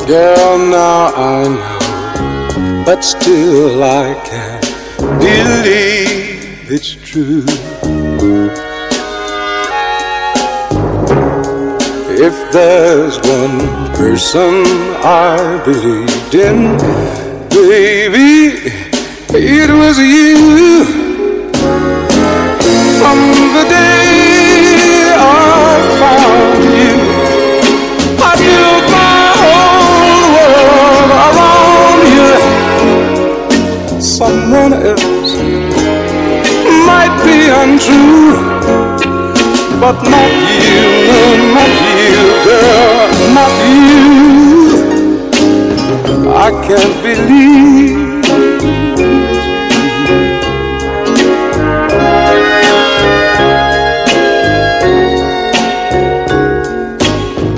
Girl, now I know, but still I can't believe it's true. If there's one person I believed in, baby, it was you. From the day I found you, I built my whole world around you. Someone else might be untrue, but not you, no, not you, girl, not you. I can't believe